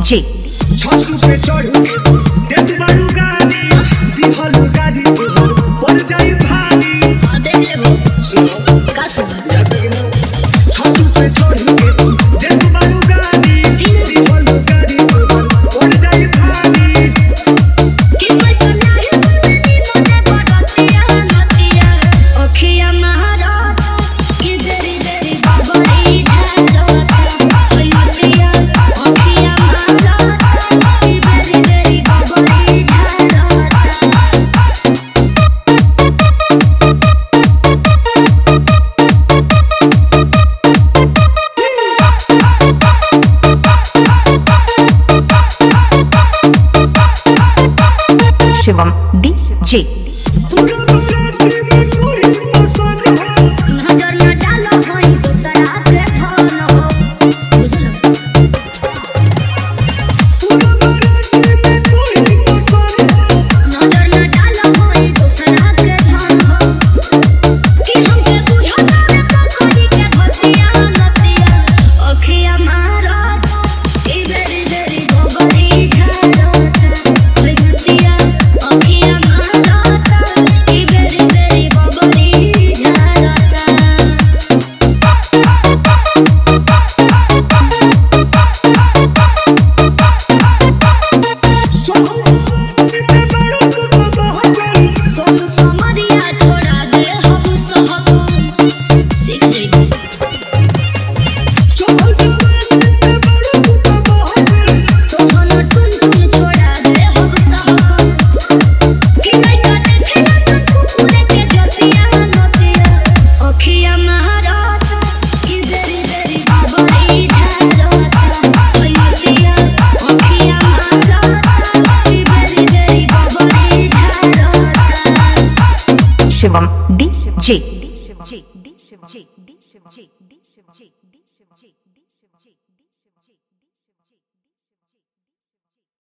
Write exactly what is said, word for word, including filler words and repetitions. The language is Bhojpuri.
जे छत पे चढ़ के देख बारू गाड़ी दिखल गाड़ी तोहर पड़ जाई भारी। हां देख लेबो सुनो का सुन छत पे चढ़ के देख बारू गाड़ी दिखल गाड़ी तोहर पड़ जाई भारी। कि मैं चलाई कि मने पड़तिया नतिया ओखिया महारा कि देरी देरी बाबरी झालता होई नतिया ओखिया महारा कि देरी देरी बाबरी झालता। शिवम डीजे नजर न डालो होई दूसरा के धन हो बुझलो नजर न डालो होई दूसरा के धन हो कि हमके बुझता तो कोई के भतिया नतिया ओखिया मारा ई बेरी बेरी गोबरी झालता होई नतिया ओखिया मारा ई बेरी बेरी गोबरी झालता। सोनू सोमरिया छोड़ा दे हम सब सीख जइबो सोहन टुन टुन छोड़ा दे हम सब कि लइका देखेला तो कुकुरे के जतिया नतिया ओखिया महाराज कि देरी देरी बाबरी झालता होई नतिया ओखिया महाराज कि देरी देरी बाबरी झालता। शिवम डीजे